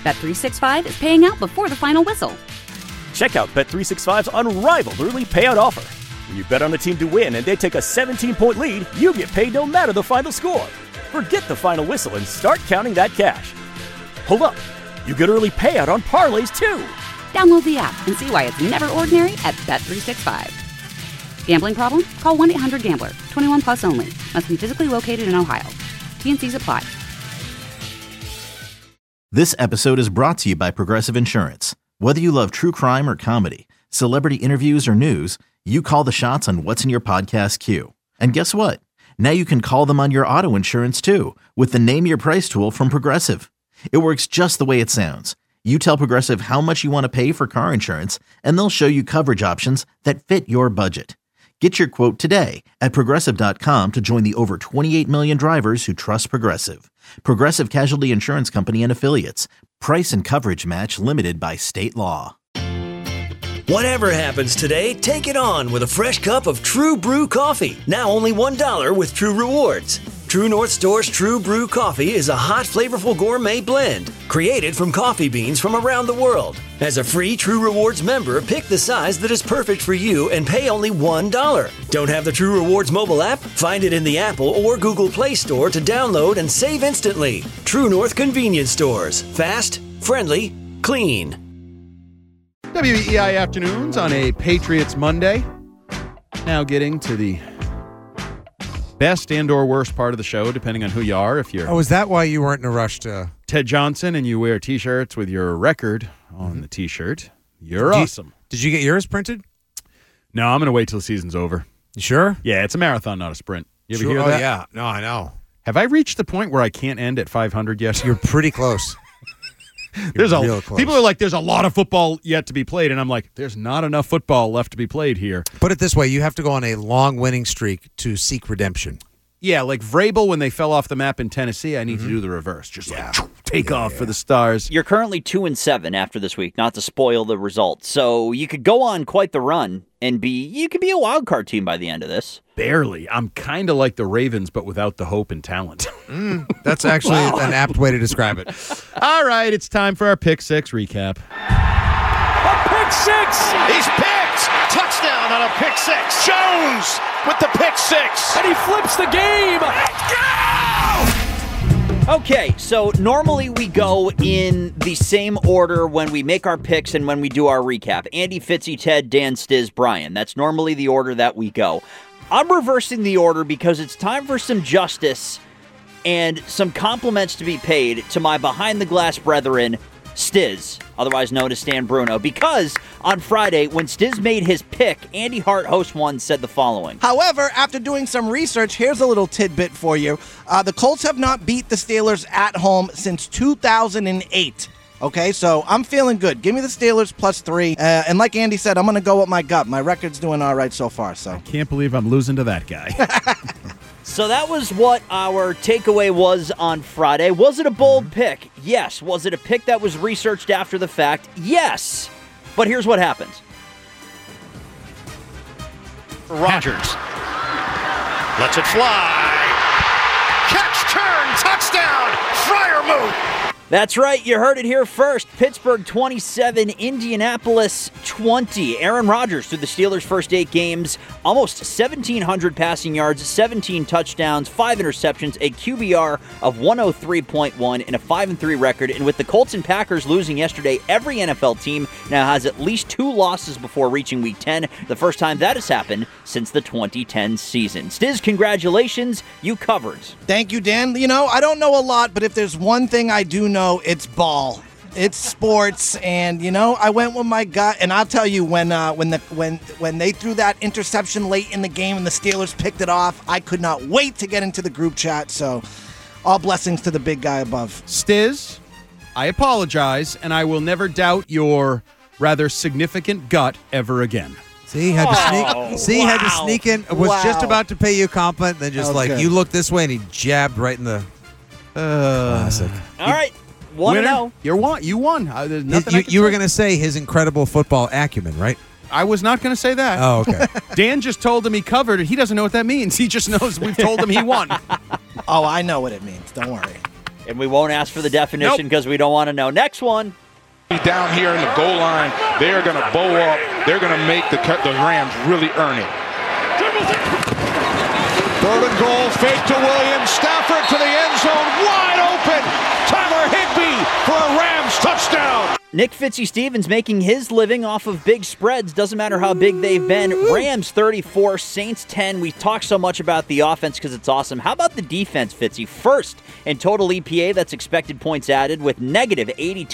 Bet365 is paying out before the final whistle. Check out Bet365's unrivaled early payout offer. When you bet on a team to win and they take a 17-point lead, you get paid no matter the final score. Forget the final whistle and start counting that cash. Hold up. You get early payout on parlays, too. Download the app and see why it's never ordinary at Bet365. Gambling problem? Call 1-800-GAMBLER. 21 plus only. Must be physically located in Ohio. T&Cs apply. This episode is brought to you by Progressive Insurance. Whether you love true crime or comedy, celebrity interviews or news, you call the shots on what's in your podcast queue. And guess what? Now you can call them on your auto insurance too with the Name Your Price tool from Progressive. It works just the way it sounds. You tell Progressive how much you want to pay for car insurance, and they'll show you coverage options that fit your budget. Get your quote today at Progressive.com to join the over 28 million drivers who trust Progressive. Progressive Casualty Insurance Company and Affiliates. Price and coverage match limited by state law. Whatever happens today, take it on with a fresh cup of True Brew coffee. Now only $1 with True Rewards. True North Store's True Brew coffee is a hot, flavorful gourmet blend created from coffee beans from around the world. As a free True Rewards member, pick the size that is perfect for you and pay only $1. Don't have the True Rewards mobile app? Find it in the Apple or Google Play Store to download and save instantly. True North Convenience Stores. Fast, friendly, clean. WEI Afternoons on a Patriots Monday. Now getting to the best and or worst part of the show, depending on who you are. If you're is that why you weren't in a rush to... Ted Johnson and you wear T-shirts with your record on the T-shirt, you're awesome. Did you get yours printed? No, I'm going to wait till the season's over. You sure? Yeah, it's a marathon, not a sprint. You ever Sure. hear Oh, that? yeah. No, I know. Have I reached the point where I can't end at 500 yet? You're pretty close. There's real close. People are like, there's a lot of football yet to be played, and I'm like, there's not enough football left to be played here. Put it this way, you have to go on a long winning streak to seek redemption. Yeah, like Vrabel when they fell off the map in Tennessee, I need to do the reverse. Just take off for the stars. You're currently 2-7 after this week, not to spoil the results. So you could go on quite the run and you could be a wild card team by the end of this. Barely. I'm kind of like the Ravens, but without the hope and talent. That's actually an apt way to describe it. All right, it's time for our Pick 6 recap. A pick six! He's picked! Touchdown on a pick six. Jones with the pick six. And he flips the game. Let's go! Okay, so normally we go in the same order when we make our picks and when we do our recap. Andy, Fitzy, Ted, Dan, Stiz, Brian. That's normally the order that we go. I'm reversing the order because it's time for some justice and some compliments to be paid to my behind-the-glass brethren, Stiz, otherwise known as Stan Bruno, because on Friday, when Stiz made his pick, Andy Hart, host one, said the following. However, after doing some research, here's a little tidbit for you. The Colts have not beat the Steelers at home since 2008. Okay, so I'm feeling good. Give me the Steelers +3. And like Andy said, I'm going to go with my gut. My record's doing all right so far. So Can't believe I'm losing to that guy. So that was what our takeaway was on Friday. Was it a bold pick? Yes. Was it a pick that was researched after the fact? Yes. But here's what happened. Rodgers lets it fly. Catch, turn, touchdown, Freiermuth. That's right. You heard it here first. Pittsburgh 27, Indianapolis 20. Aaron Rodgers through the Steelers' first 8 games, almost 1,700 passing yards, 17 touchdowns, 5 interceptions, a QBR of 103.1, and a 5-3 record. And with the Colts and Packers losing yesterday, every NFL team now has at least 2 losses before reaching Week 10, the first time that has happened since the 2010 season. Stiz, congratulations. You covered. thank you, Dan. You know, I don't know a lot, but if there's one thing I do know, it's ball. It's sports, and you know, I went with my gut. And I'll tell you, when they threw that interception late in the game and the Steelers picked it off, I could not wait to get into the group chat. So, all blessings to the big guy above. Stiz, I apologize, and I will never doubt your rather significant gut ever again. See, had to sneak in. Was just about to pay you a compliment, then just you look this way, and he jabbed right in the classic. All right. 1-0. You won. There's nothing You were going to say his incredible football acumen, right? I was not going to say that. Oh, okay. Dan just told him he covered, and he doesn't know what that means. He just knows we've told him he won. Oh, I know what it means. Don't worry. And we won't ask for the definition because we don't want to know. Next one. Down here in the goal line, they're going to bow up. They're going to make the Rams really earn it. 3rd and goal, fake to Williams. Stafford to the end zone, wide open. Tyler Higbee for a Rams touchdown. Nick Fitzstevens making his living off of big spreads. Doesn't matter how big they've been. Rams 34, Saints 10. We talk so much about the offense because it's awesome. How about the defense, Fitzy? First in total EPA, that's expected points added, with negative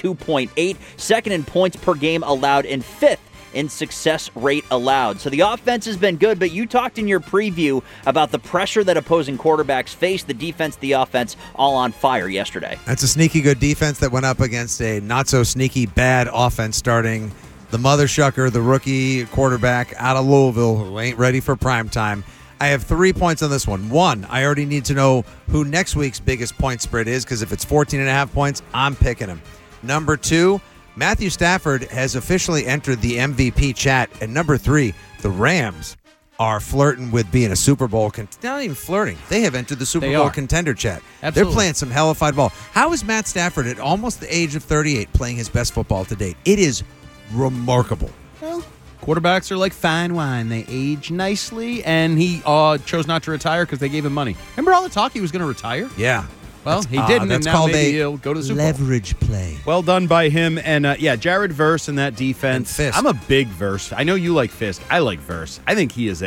82.8. Second in points per game allowed, and fifth in success rate allowed. So the offense has been good, but you talked in your preview about the pressure that opposing quarterbacks face. The defense, the offense, all on fire yesterday. That's a sneaky good defense that went up against a not-so-sneaky bad offense starting the mother shucker, the rookie quarterback out of Louisville who ain't ready for prime time. I have 3 points on this one. One, I already need to know who next week's biggest point spread is, because if it's 14.5 points, I'm picking him. Number 2, Matthew Stafford has officially entered the MVP chat. And number 3, the Rams are flirting with being a Super Bowl not even flirting. They have entered the Super Bowl contender chat. Absolutely. They're playing some hellified ball. How is Matt Stafford at almost the age of 38 playing his best football to date? It is remarkable. Well, quarterbacks are like fine wine. They age nicely, and he chose not to retire because they gave him money. Remember all the talk he was going to retire? Yeah. Well, he didn't, and now maybe he'll go to the Super Bowl. Leverage play. Well done by him. And, Jared Verse in that defense. And Fisk. I'm a big Verse. I know you like Fisk. I like Verse. I think he's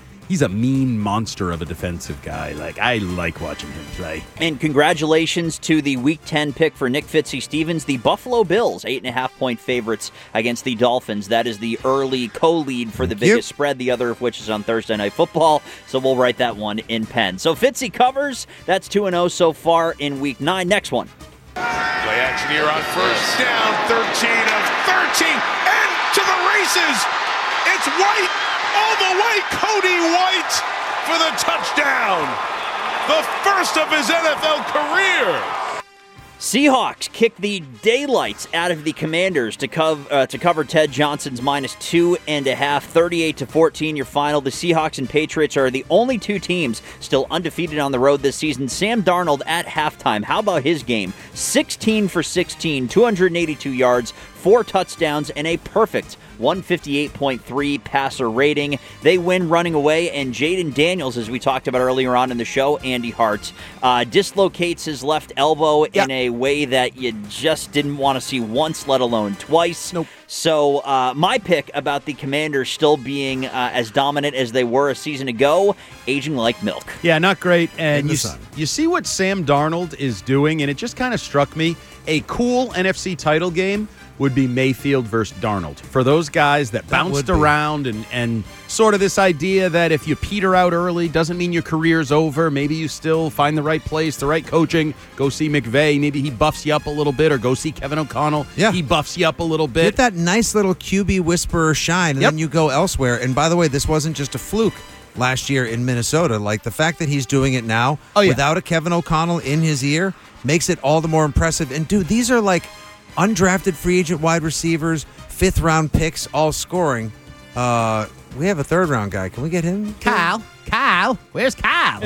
a mean monster of a defensive guy. Like, I like watching him play. And congratulations to the Week 10 pick for Nick Fitzstevens. The Buffalo Bills, 8.5-point favorites against the Dolphins. That is the early co-lead for the biggest spread, the other of which is on Thursday Night Football. So we'll write that one in pen. So Fitzy covers. That's 2-0 so far in Week 9. Next one. Play action here on first down, 13 of 13, and to the races. It's White. All the way, Cody White for the touchdown. The first of his NFL career. Seahawks kick the daylights out of the Commanders to cover Ted Johnson's -2.5, 38-14. Your final. The Seahawks and Patriots are the only two teams still undefeated on the road this season. Sam Darnold at halftime. How about his game? 16 for 16, 282 yards, 4 touchdowns, and a perfect 158.3 passer rating. They win running away, and Jaden Daniels, as we talked about earlier on in the show, Andy Hart, dislocates his left elbow in a way that you just didn't want to see once, let alone twice. Nope. So my pick about the Commanders still being as dominant as they were a season ago, aging like milk. Yeah, not great. And you see what Sam Darnold is doing, and it just kind of struck me. A cool NFC title game would be Mayfield versus Darnold. For those guys that bounced around and sort of this idea that if you peter out early doesn't mean your career's over. Maybe you still find the right place, the right coaching. Go see McVay. Maybe he buffs you up a little bit, or go see Kevin O'Connell. Yeah. He buffs you up a little bit. Get that nice little QB whisperer shine, and then you go elsewhere. And by the way, this wasn't just a fluke last year in Minnesota. Like, the fact that he's doing it now without a Kevin O'Connell in his ear makes it all the more impressive. And, dude, these are like undrafted free agent wide receivers, 5th-round picks, all scoring. We have a 3rd-round guy. Can we get him? Kyle, where's Kyle?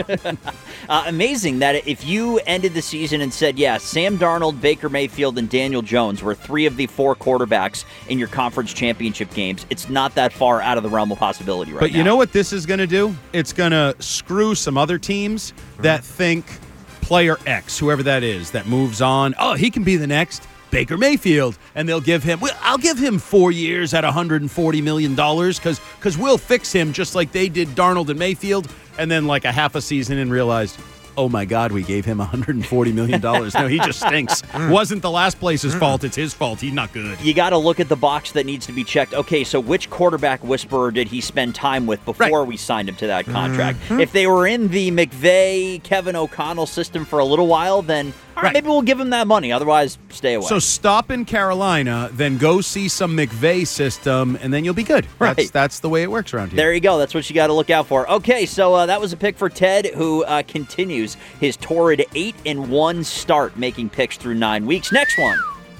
Amazing that if you ended the season and said, Sam Darnold, Baker Mayfield, and Daniel Jones were 3 of the 4 quarterbacks in your conference championship games, it's not that far out of the realm of possibility right now. But you know what this is going to do? It's going to screw some other teams that think player X, whoever that is, that moves on, he can be the next Baker Mayfield, and they'll give him, I'll give him 4 years at $140 million because we'll fix him just like they did Darnold and Mayfield, and then like a half a season and realized, oh my God, we gave him $140 million. No, he just stinks. Wasn't the last place's fault. It's his fault. He's not good. You got to look at the box that needs to be checked. Okay, so which quarterback whisperer did he spend time with before we signed him to that contract? If they were in the McVay, Kevin O'Connell system for a little while, then all right, maybe we'll give him that money. Otherwise, stay away. So stop in Carolina, then go see some McVay system, and then you'll be good. Right. That's the way it works around here. There you go. That's what you got to look out for. Okay, so that was a pick for Ted, who continues his torrid 8-1 start, making picks through 9 weeks. Next one.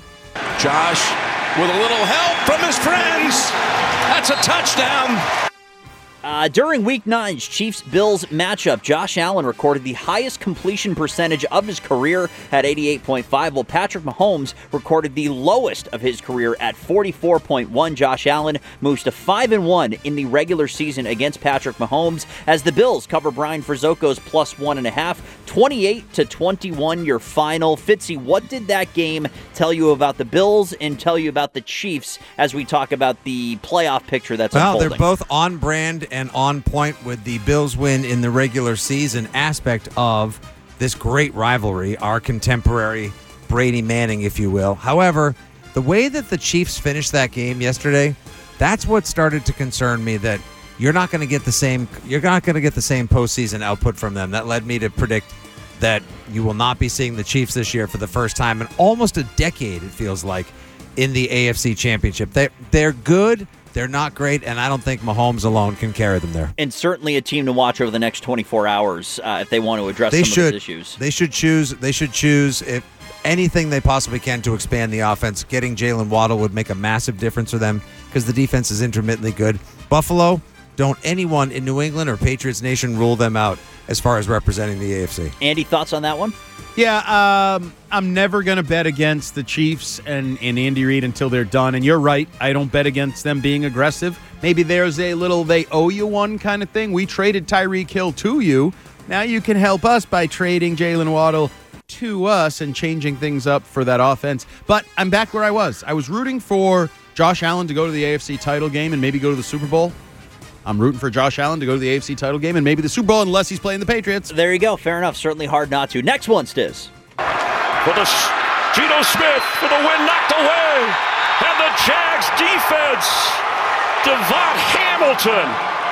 Josh with a little help from his friends. That's a touchdown. During Week 9's Chiefs-Bills matchup, Josh Allen recorded the highest completion percentage of his career at 88.5, while Patrick Mahomes recorded the lowest of his career at 44.1. Josh Allen moves to 5-1 in the regular season against Patrick Mahomes as the Bills cover Brian Frizzoko's plus 1.5, 28-21 your final. Fitzy, what did that game tell you about the Bills and tell you about the Chiefs as we talk about the playoff picture that's unfolding? They're both on brand and on point with the Bills win in the regular season aspect of this great rivalry, our contemporary Brady Manning, if you will. However, the way that the Chiefs finished that game yesterday, that's what started to concern me, that you're not going to get the same postseason output from them. That led me to predict that you will not be seeing the Chiefs this year for the first time in almost a decade, it feels like, in the AFC Championship. They're good. They're not great, and I don't think Mahomes alone can carry them there. And certainly a team to watch over the next 24 hours if they want to address some of those issues. They should choose if anything they possibly can to expand the offense. Getting Jalen Waddle would make a massive difference for them because the defense is intermittently good. Buffalo, don't anyone in New England or Patriots Nation rule them out as far as representing the AFC. Andy, thoughts on that one? Yeah, I'm never going to bet against the Chiefs and Andy Reid until they're done. And you're right, I don't bet against them being aggressive. Maybe there's a little they owe you one kind of thing. We traded Tyreek Hill to you. Now you can help us by trading Jalen Waddle to us and changing things up for that offense. But I'm back where I was. I was rooting for Josh Allen to go to the AFC title game and maybe go to the Super Bowl. I'm rooting for Josh Allen to go to the AFC title game and maybe the Super Bowl unless he's playing the Patriots. There you go. Fair enough. Certainly hard not to. Next one, Stiz. For the Geno Smith for the win, knocked away. And the Jags defense, Devon Hamilton,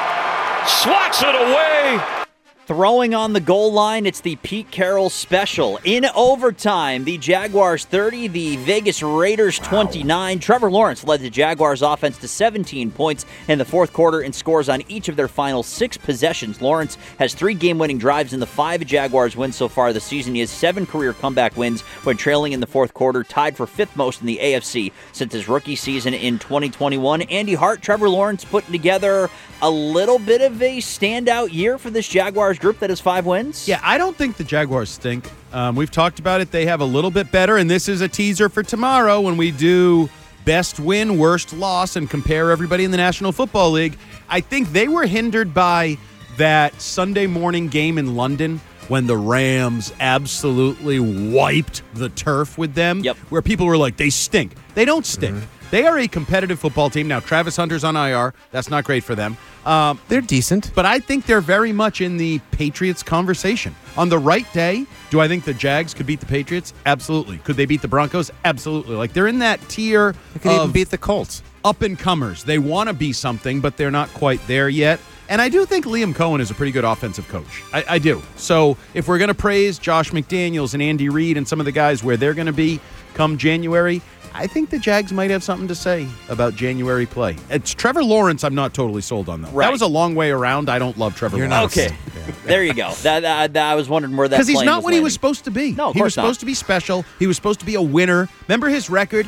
swats it away. Throwing on the goal line, it's the Pete Carroll special. In overtime, the Jaguars 30, the Vegas Raiders 29. Trevor Lawrence led the Jaguars offense to 17 points in the fourth quarter and scores on each of their final 6 possessions. Lawrence has 3 game-winning drives in the 5 Jaguars wins so far this season. He has 7 career comeback wins when trailing in the fourth quarter, tied for 5th most in the AFC since his rookie season in 2021. Andy Hart, Trevor Lawrence putting together a little bit of a standout year for this Jaguars group that has 5 wins. Yeah, I don't think the Jaguars stink. We've talked about it. They have a little bit better, and this is a teaser for tomorrow when we do best win, worst loss, and compare everybody in the National Football League. I think they were hindered by that Sunday morning game in London when the Rams absolutely wiped the turf with them, where people were like, they stink. They don't stink. They are a competitive football team. Now, Travis Hunter's on IR. That's not great for them. They're decent. But I think they're very much in the Patriots conversation. On the right day, do I think the Jags could beat the Patriots? Absolutely. Could they beat the Broncos? Absolutely. Like, they're in that tier They could even beat the Colts. Up-and-comers. They want to be something, but they're not quite there yet. And I do think Liam Cohen is a pretty good offensive coach. I do. So if we're going to praise Josh McDaniels and Andy Reid and some of the guys where they're going to be come January, I think the Jags might have something to say about January play. It's Trevor Lawrence I'm not totally sold on, though. Right. That was a long way around. I don't love Trevor Lawrence. Okay. There you go. That I was wondering where that because he's plane not was what he landing. was supposed to be. No, of he course was supposed to be special. He was supposed to be a winner. Remember his record?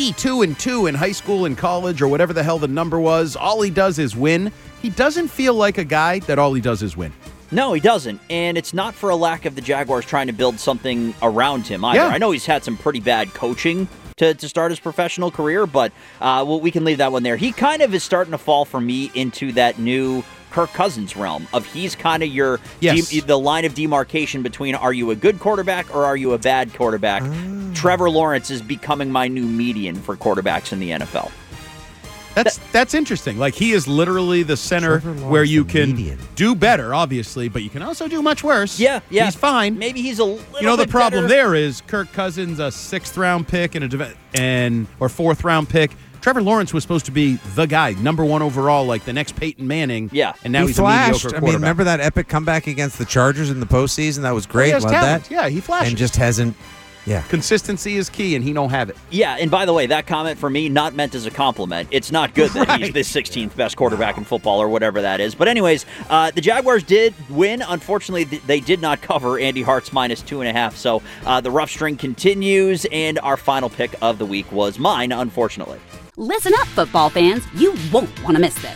82-2 in high school and college or whatever the hell the number was. All he does is win. He doesn't feel like a guy that all he does is win. No, he doesn't. And it's not for a lack of the Jaguars trying to build something around him either. Yeah. I know he's had some pretty bad coaching to start his professional career, but we can leave that one there. He kind of is starting to fall for me into that new Kirk Cousins realm of he's kind of your the line of demarcation between are you a good quarterback or are you a bad quarterback. Trevor Lawrence is becoming my new median for quarterbacks in the NFL. That's interesting. Like, he is literally the center where you can do better, obviously, but you can also do much worse. Yeah. He's fine. Maybe he's a little You know, the bit problem better. there is Kirk Cousins, a 6th-round pick and or 4th-round pick. Trevor Lawrence was supposed to be the guy, number 1 overall, like the next Peyton Manning. Yeah. And now he he's flashed. a mediocre quarterback. Remember that epic comeback against the Chargers in the postseason? That was great. He has Loved talent. that. Yeah, he flashes. And just hasn't. Yeah. Consistency is key, and he don't have it. Yeah, and by the way, that comment for me, not meant as a compliment. It's not good that he's the 16th best quarterback in football or whatever that is. But anyways, the Jaguars did win. Unfortunately, they did not cover Andy Hart's -2.5. So the rough string continues, and our final pick of the week was mine, unfortunately. Listen up, football fans. You won't want to miss this.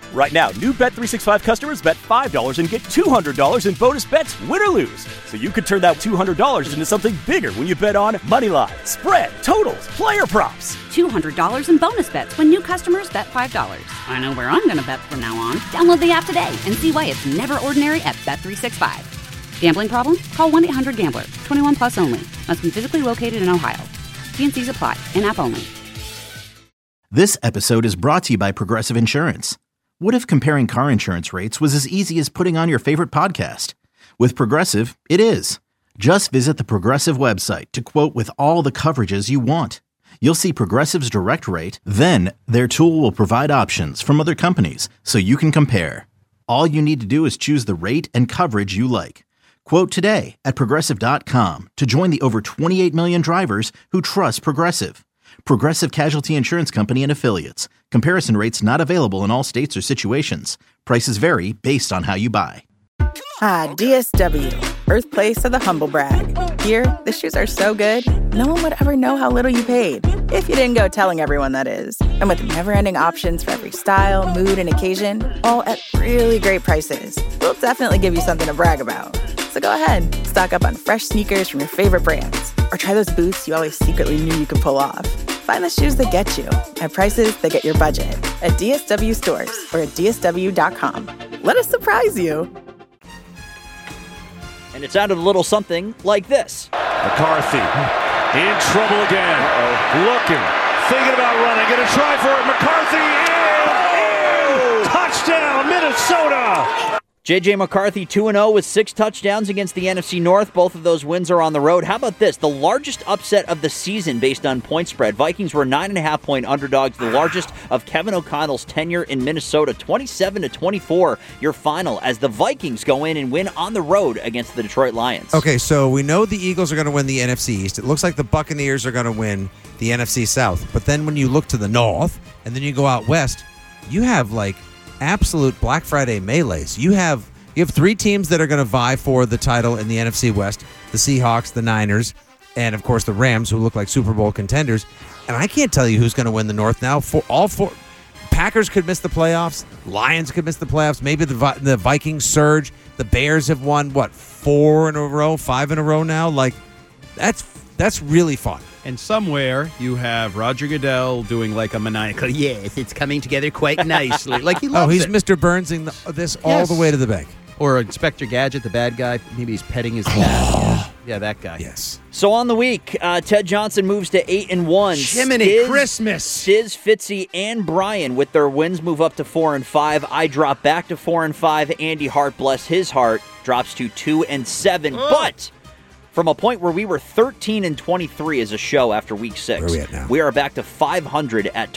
Right now, new Bet365 customers bet $5 and get $200 in bonus bets, win or lose. So you could turn that $200 into something bigger when you bet on moneyline, spread, totals, player props. $200 in bonus bets when new customers bet $5. I know where I'm going to bet from now on. Download the app today and see why it's never ordinary at Bet365. Gambling problem? Call 1-800-GAMBLER. 21 plus only. Must be physically located in Ohio. T&Cs apply. In-app only. This episode is brought to you by Progressive Insurance. What if comparing car insurance rates was as easy as putting on your favorite podcast? With Progressive, it is. Just visit the Progressive website to quote with all the coverages you want. You'll see Progressive's direct rate, then their tool will provide options from other companies so you can compare. All you need to do is choose the rate and coverage you like. Quote today at Progressive.com to join the over 28 million drivers who trust Progressive. Progressive Casualty Insurance Company and Affiliates. Comparison rates not available in all states or situations. Prices vary based on how you buy. Ah, DSW, birthplace of the humble brag. Here, the shoes are so good, no one would ever know how little you paid. If you didn't go telling everyone, that is. And with never-ending options for every style, mood, and occasion, all at really great prices, we'll definitely give you something to brag about. So go ahead, stock up on fresh sneakers from your favorite brands, or try those boots you always secretly knew you could pull off. Find the shoes that get you at prices that get your budget at DSW stores or at DSW.com. Let us surprise you. And it sounded a little something like this. McCarthy in trouble again. Looking, thinking about running, going to try for it. McCarthy in! Touchdown, Minnesota! J.J. McCarthy 2-0 with 6 touchdowns against the NFC North. Both of those wins are on the road. How about this? The largest upset of the season based on point spread. Vikings were 9.5-point underdogs, the largest of Kevin O'Connell's tenure in Minnesota. 27-24, your final, as the Vikings go in and win on the road against the Detroit Lions. Okay, so we know the Eagles are going to win the NFC East. It looks like the Buccaneers are going to win the NFC South. But then when you look to the North and then you go out west, you have like absolute Black Friday melees. You have 3 teams that are going to vie for the title in the NFC West: the Seahawks, the Niners, and of course the Rams, who look like Super Bowl contenders. And I can't tell you who's going to win the North now. For all 4, Packers could miss the playoffs. Lions could miss the playoffs. Maybe the Vikings surge. The Bears have won 4 in a row, 5 in a row now. Like that's really fun. And somewhere you have Roger Goodell doing like a maniacal, yes, it's coming together quite nicely. Like he loves he's it. Mr. Burnsing this all the way to the bank. Or Inspector Gadget, the bad guy. Maybe he's petting his cat. Yeah, that guy. Yes. So on the week, Ted Johnson moves to 8-1. Jiminy Christmas. Stiz, Fitzy, and Brian with their wins move up to 4-5. I drop back to 4-5. Andy Hart, bless his heart, drops to 2-7. But from a point where we were 13-23 as a show after week 6, where are we at now? We are back to 500 at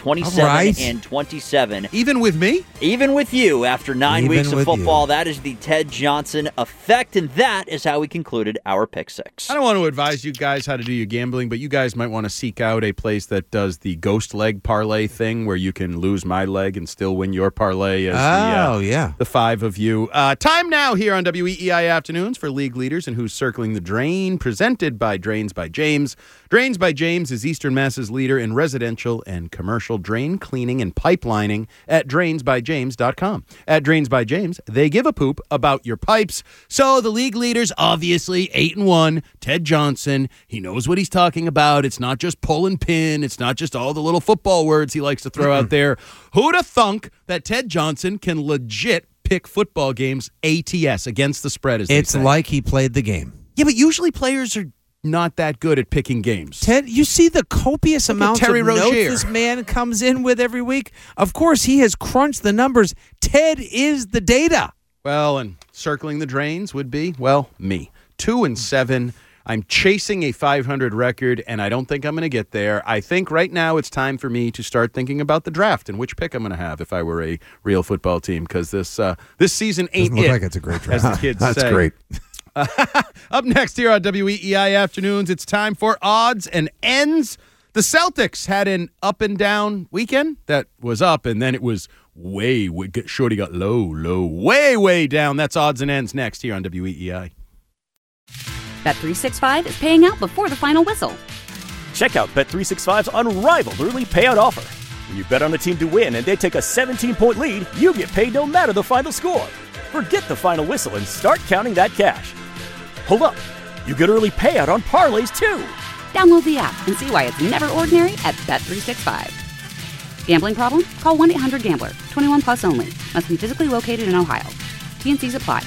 27-27. Even with me? Even with you after 9 Even weeks of with football. you. That is the Ted Johnson effect, and that is how we concluded our Pick 6. I don't want to advise you guys how to do your gambling, but you guys might want to seek out a place that does the ghost leg parlay thing where you can lose my leg and still win your parlay as the 5 of you. Time now here on WEEI Afternoons for League Leaders and Who's Circling the Drain, presented by Drains by James. Drains by James is Eastern Mass's leader in residential and commercial drain cleaning and pipelining at drainsbyjames.com. At Drains by James, they give a poop about your pipes. So the league leaders, obviously 8-1, Ted Johnson, he knows what he's talking about. It's not just pull and pin. It's not just all the little football words he likes to throw out there. Who'da thunk that Ted Johnson can legit pick football games ATS against the spread, as they It's say. like he played the game. Yeah, but usually players are not that good at picking games. Ted, you see the copious amounts Terry of Rozier. notes this man comes in with every week? Of course, he has crunched the numbers. Ted is the data. Well, and circling the drains would be, me. 2-7. I'm chasing a 500 record, and I don't think I'm going to get there. I think right now it's time for me to start thinking about the draft and which pick I'm going to have if I were a real football team, because this season ain't Doesn't look it, like it's a great draft. as the kids That's say. great. Up next here on WEEI Afternoons, it's time for Odds and Ends. The Celtics had an up and down weekend that was up, and then it was Shorty got low, way down. That's Odds and Ends next here on WEEI. Bet365 is paying out before the final whistle. Check out Bet365's unrivaled early payout offer. When you bet on a team to win and they take a 17-point lead, you get paid no matter the final score. Forget the final whistle and start counting that cash. Hold up. You get early payout on parlays, too. Download the app and see why it's never ordinary at Bet365. Gambling problem? Call 1-800-GAMBLER. 21 plus only. Must be physically located in Ohio. T&Cs apply.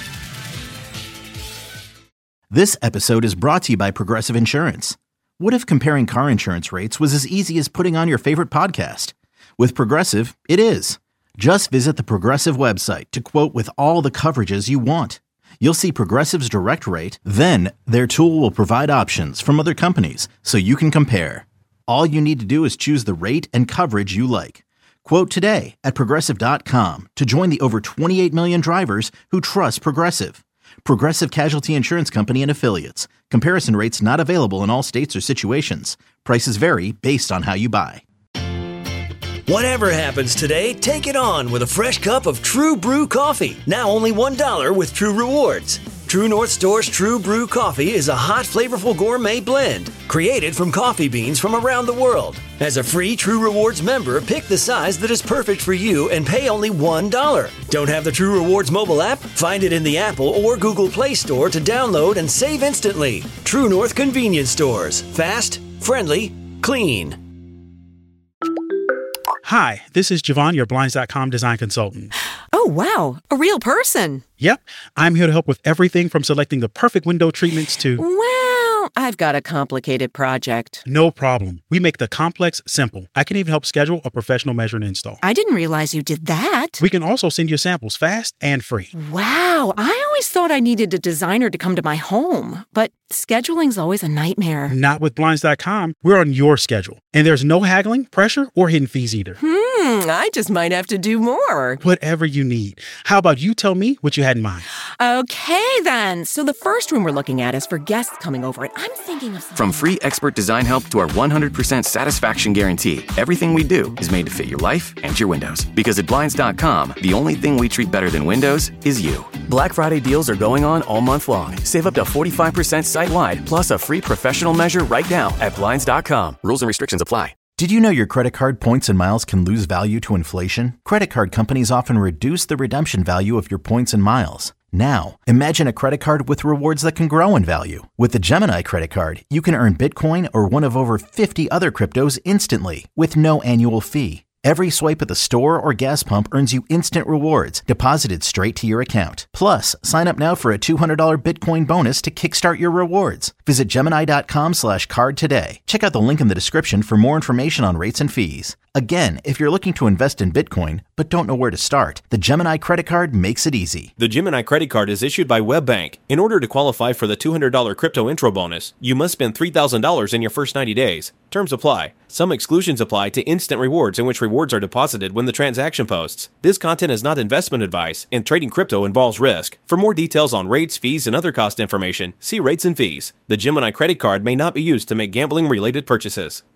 This episode is brought to you by Progressive Insurance. What if comparing car insurance rates was as easy as putting on your favorite podcast? With Progressive, it is. Just visit the Progressive website to quote with all the coverages you want. You'll see Progressive's direct rate, then their tool will provide options from other companies so you can compare. All you need to do is choose the rate and coverage you like. Quote today at Progressive.com to join the over 28 million drivers who trust Progressive. Progressive Casualty Insurance Company and Affiliates. Comparison rates not available in all states or situations. Prices vary based on how you buy. Whatever happens today, take it on with a fresh cup of True Brew coffee. Now only $1 with True Rewards. True North Store's True Brew coffee is a hot, flavorful gourmet blend created from coffee beans from around the world. As a free True Rewards member, pick the size that is perfect for you and pay only $1. Don't have the True Rewards mobile app? Find it in the Apple or Google Play Store to download and save instantly. True North Convenience Stores. Fast, friendly, clean. Hi, this is Javon, your Blinds.com design consultant. Oh, wow. A real person. Yep. I'm here to help with everything from selecting the perfect window treatments to... Well, I've got a complicated project. No problem. We make the complex simple. I can even help schedule a professional measure and install. I didn't realize you did that. We can also send you samples fast and free. Wow. I always thought I needed a designer to come to my home, but scheduling's always a nightmare. Not with Blinds.com. We're on your schedule. And there's no haggling, pressure, or hidden fees either. I just might have to do more. Whatever you need. How about you tell me what you had in mind? Okay, then. So the first room we're looking at is for guests coming over, and I'm thinking of... From free expert design help to our 100% satisfaction guarantee, everything we do is made to fit your life and your windows. Because at Blinds.com, the only thing we treat better than windows is you. Black Friday deals are going on all month long. Save up to 45% site-wide, plus a free professional measure right now at Blinds.com. Rules and restrictions apply. Did you know your credit card points and miles can lose value to inflation? Credit card companies often reduce the redemption value of your points and miles. Now, imagine a credit card with rewards that can grow in value. With the Gemini credit card, you can earn Bitcoin or one of over 50 other cryptos instantly with no annual fee. Every swipe at the store or gas pump earns you instant rewards deposited straight to your account. Plus, sign up now for a $200 Bitcoin bonus to kickstart your rewards. Visit Gemini.com/card today. Check out the link in the description for more information on rates and fees. Again, if you're looking to invest in Bitcoin but don't know where to start, the Gemini credit card makes it easy. The Gemini credit card is issued by WebBank. In order to qualify for the $200 crypto intro bonus, you must spend $3,000 in your first 90 days. Terms apply. Some exclusions apply to instant rewards in which rewards are deposited when the transaction posts. This content is not investment advice, and trading crypto involves risk. For more details on rates, fees, and other cost information, see rates and fees. The Gemini credit card may not be used to make gambling-related purchases.